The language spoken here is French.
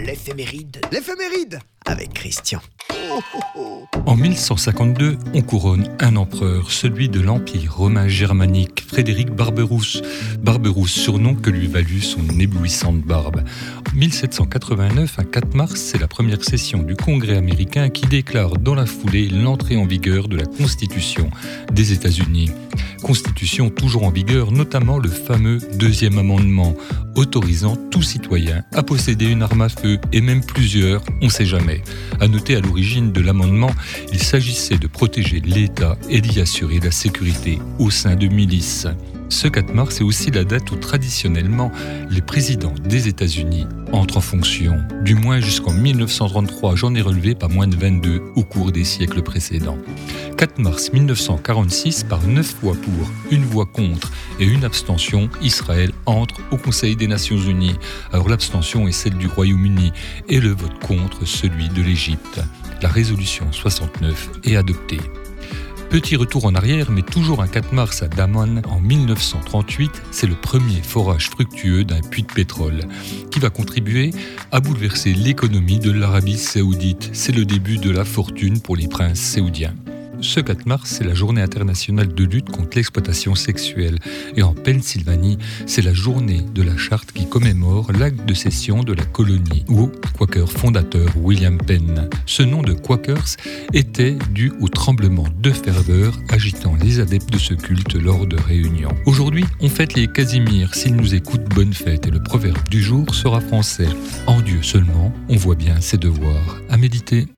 l'éphéméride. L'éphéméride avec Christian. En 1152, on couronne un empereur, celui de l'Empire romain germanique, Frédéric Barberousse. Barberousse, surnom que lui valut son éblouissante barbe. En 1789, un 4 mars, c'est la première session du Congrès américain qui déclare dans la foulée l'entrée en vigueur de la Constitution des États-Unis. Constitution toujours en vigueur, notamment le fameux deuxième amendement, autorisant tout citoyen à posséder une arme à feu, et même plusieurs, on ne sait jamais. À noter à l'origine de l'amendement, il s'agissait de protéger l'État et d'y assurer la sécurité au sein de milices. Ce 4 mars est aussi la date où traditionnellement les présidents des États-Unis entrent en fonction. Du moins jusqu'en 1933, j'en ai relevé pas moins de 22 au cours des siècles précédents. 4 mars 1946, par 9 voix pour, 1 voix contre et 1 abstention, Israël entre au Conseil des Nations Unies. Alors l'abstention est celle du Royaume-Uni et le vote contre celui de l'Égypte. La résolution 69 est adoptée. Petit retour en arrière, mais toujours un 4 mars à Daman, en 1938, c'est le premier forage fructueux d'un puits de pétrole qui va contribuer à bouleverser l'économie de l'Arabie saoudite. C'est le début de la fortune pour les princes saoudiens. Ce 4 mars, c'est la journée internationale de lutte contre l'exploitation sexuelle. Et en Pennsylvanie, c'est la journée de la charte qui commémore l'acte de cession de la colonie au Quaker fondateur William Penn. Ce nom de Quakers était dû au tremblement de ferveur agitant les adeptes de ce culte lors de réunions. Aujourd'hui, on fête les Casimirs. S'ils nous écoutent, bonne fête. Et le proverbe du jour sera français. En Dieu seulement, on voit bien ses devoirs. À méditer.